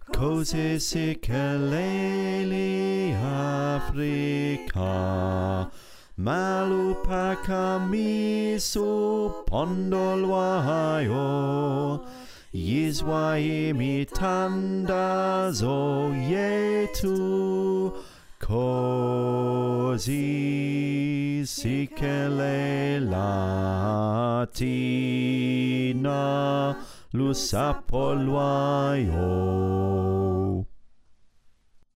cose siceleli Africa, malupa kami su pondolwayo, Yizwa imitanda zo yetu, Kozi sikele latina lusapolwayo.